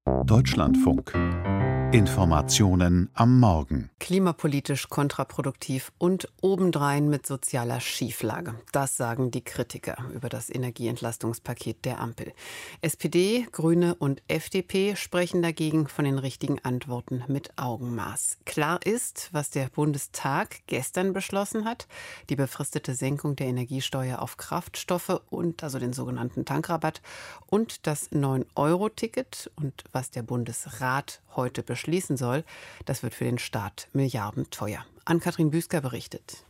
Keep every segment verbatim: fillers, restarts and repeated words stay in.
Deutschlandfunk. Informationen am Morgen. Klimapolitisch kontraproduktiv und obendrein mit sozialer Schieflage. Das sagen die Kritiker über das Energieentlastungspaket der Ampel. S P D, Grüne und F D P sprechen dagegen von den richtigen Antworten mit Augenmaß. Klar ist, was der Bundestag gestern beschlossen hat: die befristete Senkung der Energiesteuer auf Kraftstoffe und also den sogenannten Tankrabatt und das neun Euro Ticket. Und was der Bundesrat heute beschließen soll, das wird für den Staat milliardenteuer. Ann-Kathrin Büsker berichtet.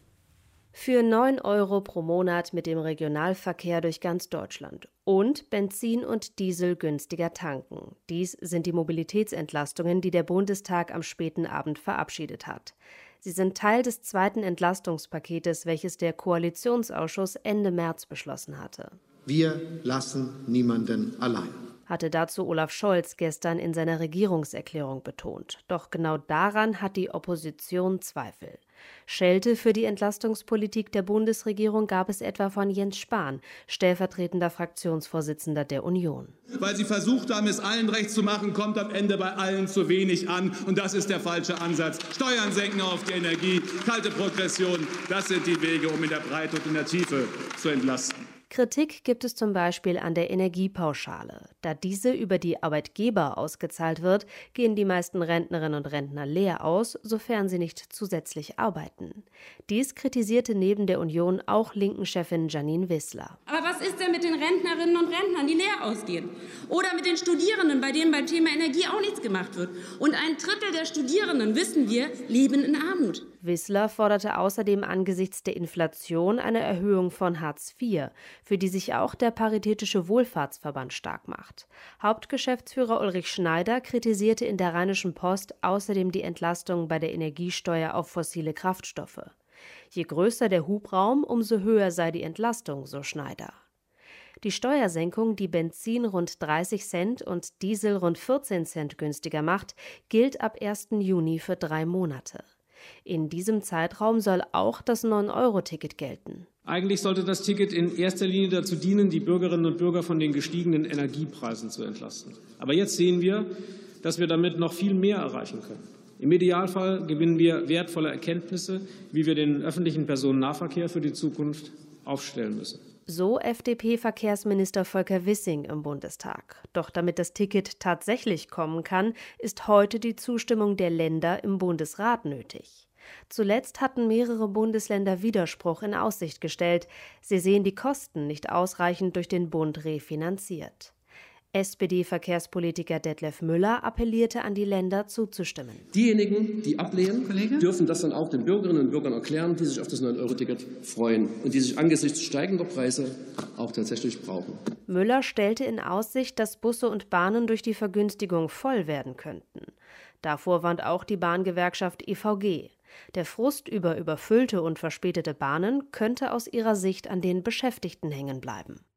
Für neun Euro pro Monat mit dem Regionalverkehr durch ganz Deutschland und Benzin und Diesel günstiger tanken. Dies sind die Mobilitätsentlastungen, die der Bundestag am späten Abend verabschiedet hat. Sie sind Teil des zweiten Entlastungspaketes, welches der Koalitionsausschuss Ende März beschlossen hatte. Wir lassen niemanden allein, hatte dazu Olaf Scholz gestern in seiner Regierungserklärung betont. Doch genau daran hat die Opposition Zweifel. Schelte für die Entlastungspolitik der Bundesregierung gab es etwa von Jens Spahn, stellvertretender Fraktionsvorsitzender der Union. Weil sie versucht haben, es allen recht zu machen, kommt am Ende bei allen zu wenig an. Und das ist der falsche Ansatz. Steuern senken auf die Energie, kalte Progression, das sind die Wege, um in der Breite und in der Tiefe zu entlasten. Kritik gibt es zum Beispiel an der Energiepauschale. Da diese über die Arbeitgeber ausgezahlt wird, gehen die meisten Rentnerinnen und Rentner leer aus, sofern sie nicht zusätzlich arbeiten. Dies kritisierte neben der Union auch Linken-Chefin Janine Wissler. Aber was ist denn mit den Rentnerinnen und Rentnern, die leer ausgehen? Oder mit den Studierenden, bei denen beim Thema Energie auch nichts gemacht wird? Und ein Drittel der Studierenden, wissen wir, leben in Armut. Wissler forderte außerdem angesichts der Inflation eine Erhöhung von Hartz vier, für die sich auch der Paritätische Wohlfahrtsverband stark macht. Hauptgeschäftsführer Ulrich Schneider kritisierte in der Rheinischen Post außerdem die Entlastung bei der Energiesteuer auf fossile Kraftstoffe. Je größer der Hubraum, umso höher sei die Entlastung, so Schneider. Die Steuersenkung, die Benzin rund dreißig Cent und Diesel rund vierzehn Cent günstiger macht, gilt ab ersten Juni für drei Monate. In diesem Zeitraum soll auch das neun Euro Ticket gelten. Eigentlich sollte das Ticket in erster Linie dazu dienen, die Bürgerinnen und Bürger von den gestiegenen Energiepreisen zu entlasten. Aber jetzt sehen wir, dass wir damit noch viel mehr erreichen können. Im Idealfall gewinnen wir wertvolle Erkenntnisse, wie wir den öffentlichen Personennahverkehr für die Zukunft aufstellen müssen. So F D P-Verkehrsminister Volker Wissing im Bundestag. Doch damit das Ticket tatsächlich kommen kann, ist heute die Zustimmung der Länder im Bundesrat nötig. Zuletzt hatten mehrere Bundesländer Widerspruch in Aussicht gestellt. Sie sehen die Kosten nicht ausreichend durch den Bund refinanziert. S P D-Verkehrspolitiker Detlef Müller appellierte an die Länder, zuzustimmen. Diejenigen, die ablehnen, Kollege? dürfen das dann auch den Bürgerinnen und Bürgern erklären, die sich auf das neun Euro Ticket freuen und die sich angesichts steigender Preise auch tatsächlich brauchen. Müller stellte in Aussicht, dass Busse und Bahnen durch die Vergünstigung voll werden könnten. Davor warnt auch die Bahngewerkschaft E V G. Der Frust über überfüllte und verspätete Bahnen könnte aus ihrer Sicht an den Beschäftigten hängen bleiben.